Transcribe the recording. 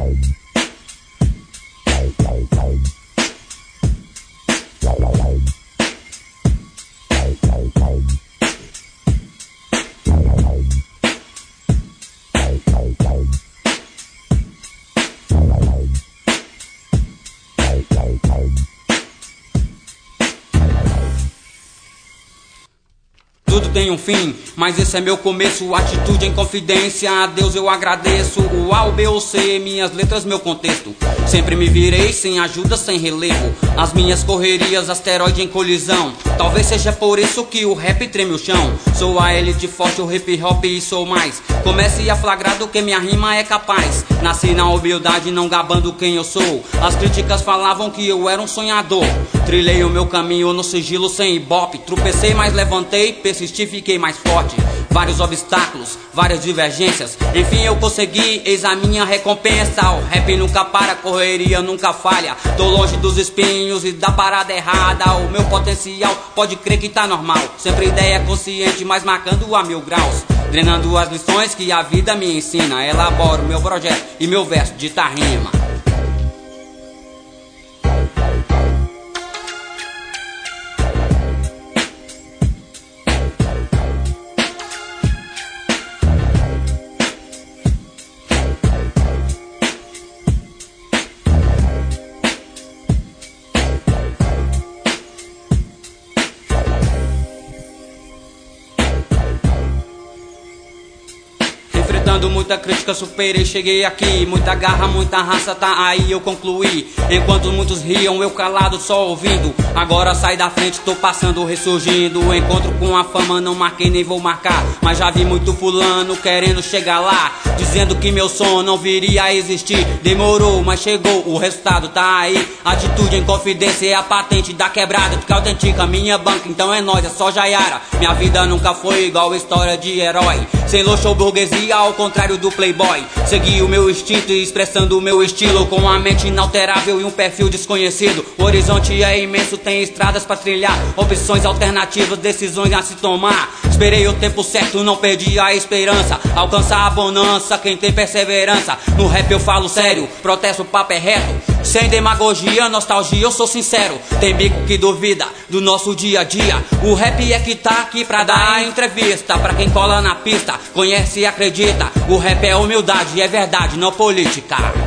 Tudo tem um fim, mas esse é meu começo. Atitude em confidência, a Deus eu agradeço. O A, o B ou C, minhas letras, meu contexto. Sempre me virei sem ajuda, sem relevo. As minhas correrias, asteroide em colisão. Talvez seja por isso que o rap treme o chão. Sou a elite forte, o hip hop e sou mais. Comece a flagrar do que minha rima é capaz. Nasci na humildade, não gabando quem eu sou. As críticas falavam que eu era um sonhador. Trilhei o meu caminho no sigilo sem ibope. Tropecei, mas levantei, persisti, fiquei mais forte. Vários obstáculos, várias divergências. Enfim eu consegui, eis a minha recompensa. O rap nunca para, a correria nunca falha. Tô longe dos espinhos e da parada errada. O meu potencial pode crer que tá normal. Sempre ideia consciente, mas marcando a 1000 graus. Treinando as lições que a vida me ensina. Elaboro meu projeto e meu verso de rima. Muita crítica superei, cheguei aqui. Muita garra, muita raça, tá aí eu concluí. Enquanto muitos riam, eu calado só ouvindo. Agora sai da frente, tô passando, ressurgindo. Encontro com a fama, não marquei nem vou marcar. Mas já vi muito fulano querendo chegar lá, dizendo que meu som não viria a existir. Demorou, mas chegou, o resultado tá aí. Atitude em confidência é a patente da quebrada. Que autentica minha banca, então é nóis, é só Jaiara. Minha vida nunca foi igual história de herói. Sem luxo ou burguesia, ao contrário do playboy. Segui o meu instinto e expressando o meu estilo, com a mente inalterável e um perfil desconhecido. O horizonte é imenso, tem estradas pra trilhar, opções alternativas, decisões a se tomar. Esperei o tempo certo, não perdi a esperança. Alcançar a bonança, quem tem perseverança. No rap eu falo sério, protesto, o papo é reto. Sem demagogia, nostalgia, eu sou sincero. Tem bico que duvida do nosso dia a dia. O rap é que tá aqui pra dar entrevista. Pra quem cola na pista, conhece e acredita. O rap é humildade, é verdade, não política.